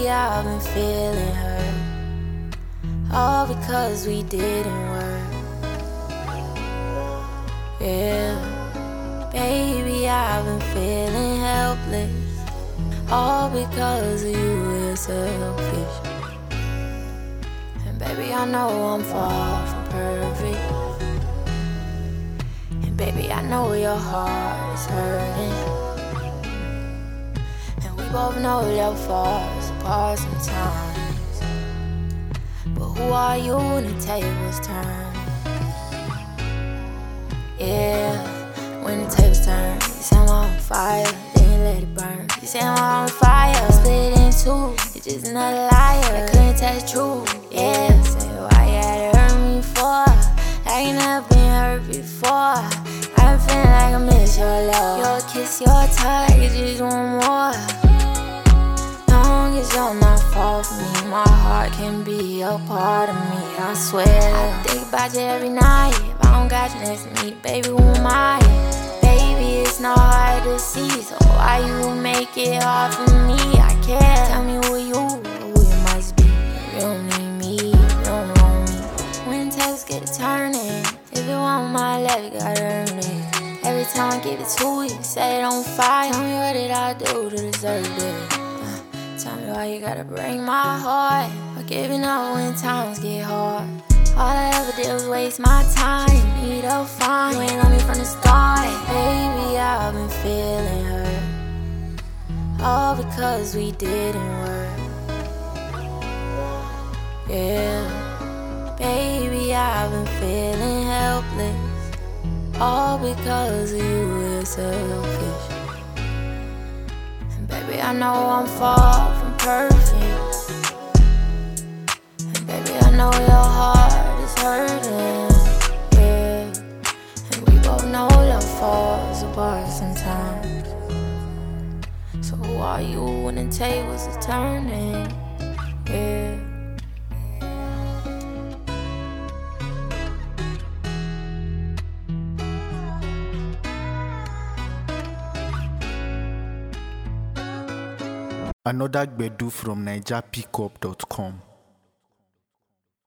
I've been feeling hurt, all because we didn't work. Yeah, baby, I've been feeling helpless, all because of you, you're selfish. And baby, I know I'm far from perfect, and baby, I know your heart is hurting, and we both know that far apart sometimes. But who are you when the tables turn? Yeah, when the tables turn, you set me on fire, then you let it burn. You set me on fire, split in two, you're just another liar. I couldn't tell the truth, yeah. Say why you had to hurt me for, like you never been hurt before. I'm feeling like I miss your love, your kiss, your touch, I just want more. Long as you're not far from me, my heart can be a part of me, I swear. I think about you every night, if I don't got you next to me, baby, who am I? Baby, it's not hard to see, so why you make it hard for me? I care, tell me who you must be. You don't need me, you don't want me. When tables get to turning, if you want my love, you gotta earn it. Every time I give it to you, set it on fire. Tell me what did I do to deserve it? Tell me why you gotta break my heart, or giving up when times get hard. All I ever did was waste my time. Need a fine, you ain't love me from the start. Baby, I've been feeling hurt, all because we didn't work. Yeah, baby, I've been feeling helpless, all because of you, you're selfish. And baby, I know I'm far from perfect, and baby, I know your heart is hurting, yeah. And we both know love falls apart sometimes. So who are you when the tables are turning, yeah. Another Gbedu from NigerPickup.com.